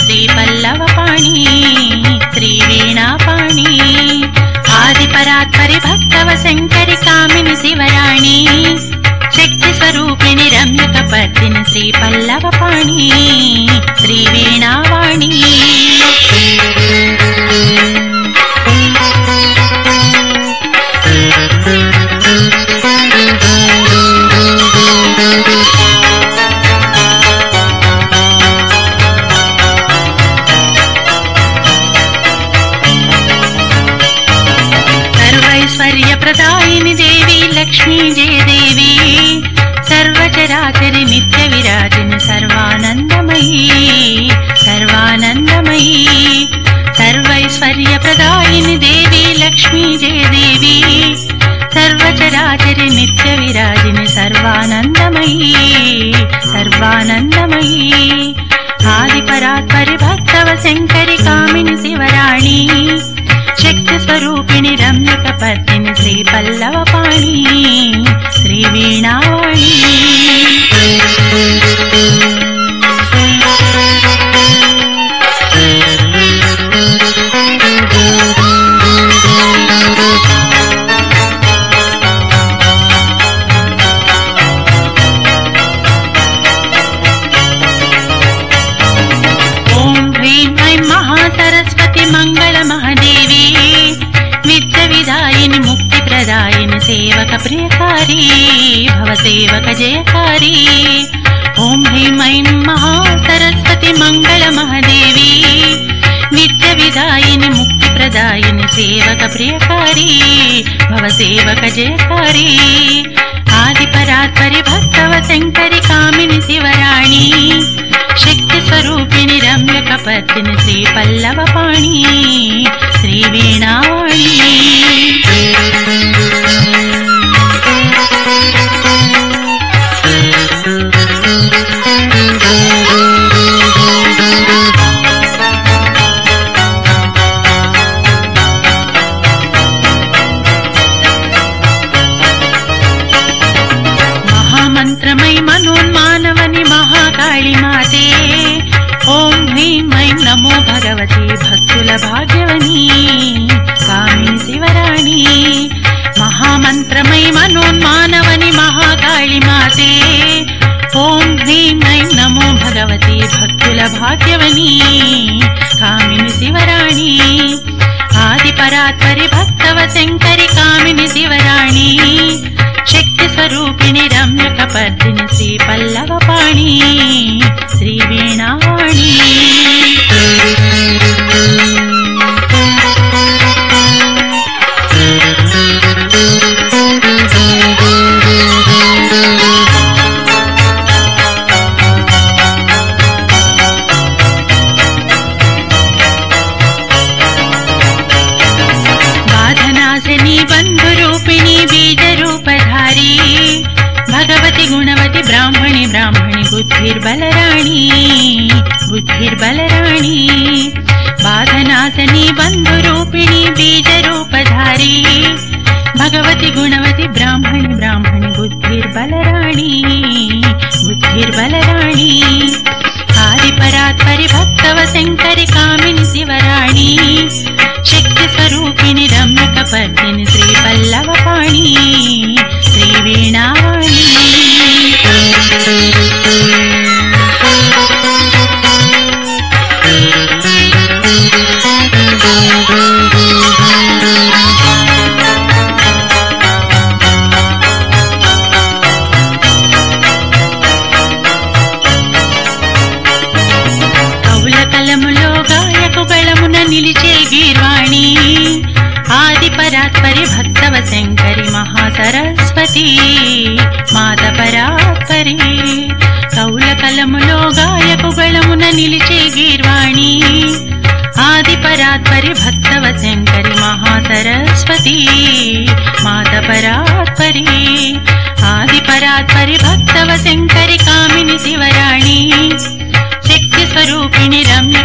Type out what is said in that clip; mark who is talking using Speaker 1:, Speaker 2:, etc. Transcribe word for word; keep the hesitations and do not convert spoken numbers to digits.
Speaker 1: శ్రీ పల్లవపాణి శ్రీ వీణాపాణి ఆది పరాత్పరి భక్తవ శంకరి కామిని శివరాణి శక్తి స్వరూపిణి రమ్యక పద్మిని శ్రీ పల్లవపాణి శ్రీ వీణావాణి सर्वैश्वर्यप्रदायिनि देवी लक्ष्मी जय देवी सर्वचराचरि नित्य विराजिनि सर्वानन्दमयी सर्वानन्दमयी सर्वैश्वर्यप्रदायिनि देवी लक्ष्मी जय देवी सर्वचराचरि नित्य विराजिनि सर्वानन्दमयी सर्वानन्दमयी आदिपरात्परि भक्तव शंकरि कामिनि शिवराणि शक्ति स्वरूपिणि रम्यक पद्मिनि श्री पल्लवपाणि श्री वीणावाणि ओम ह्रीं ऐं महासरस्वती मंगल महादेवी विद्या विदायिनि मुक्ति प्रदायिनि सेवक प्रियकारी भव सेवक जयकारी ओम ह्रीं ऐं महासरस्वती मंगल महादेवी विद्या विदायिनि मुक्ति प्रदायिनि सेवक प्रियकारी भव सेवक जयकारी आदि परात्परि भक्तव शंकरि कामिनि शिवराणि शक्ति स्वरूपिणि रम्यक पद्मिनि श्री पल्लवपाणि श्री वीणावाणि महामंत्रमयि मनोन्मानवनि महाकाली माते ओम ह्रीं ऐं नमो भगवती भक्तुल भाग्यवनी कामिनि शिवराणि महामंत्रमयि मनोन्मानवनि महाकाली माते ओम ह्रीं ऐं नमो भगवती भक्तुल भाग्यवनी कामिनि शिवराणि आदि परात्परि भक्तव शंकरि कामिनि शिवराणि शक्ति स्वरूपिणि रम्यक पद्मिनि श्री पल्लवपाणि श्री वीणावाणि बाधनाशनी बंधुरूपिणी बीजरूपधारी भगवती गुणवती ब्राह्मणी ब्राह्मणी बुद्धिर्बलराणी बुद्धिर्बलराणी बाधनाशनी बंधुरूपिणी बीजरूपधारी भगवती गुणवती ब्राह्मणी ब्राह्मणी बुद्धिर्बलराणी बुद्धिर्बलराणी आदि परात्परि भक्तव शंकरि कामिनि शिवराणि शक्ति स्वरूपिणि रम्यक पद्मिनि श्री पल्लवपाणि श्री वीणावाणि కౌలకలములో గాయకుగళమున నిలిచే గీర్వాణి ఆది పరాత్పరి భక్తవ శంకరి మహాసరస్వతి మాత పరాత్పరి కౌలకలములో గాయకుగళమున నిలిచే గీర్వాణి ఆది పరాత్పరి భక్తవ శంకరి మహాసరస్వతి మాత పరాత్పరి ఆది పరాత్పరి భక్తవ శంకరి కామిని శివరాణి शक्ति स्वरूपिणि रम्य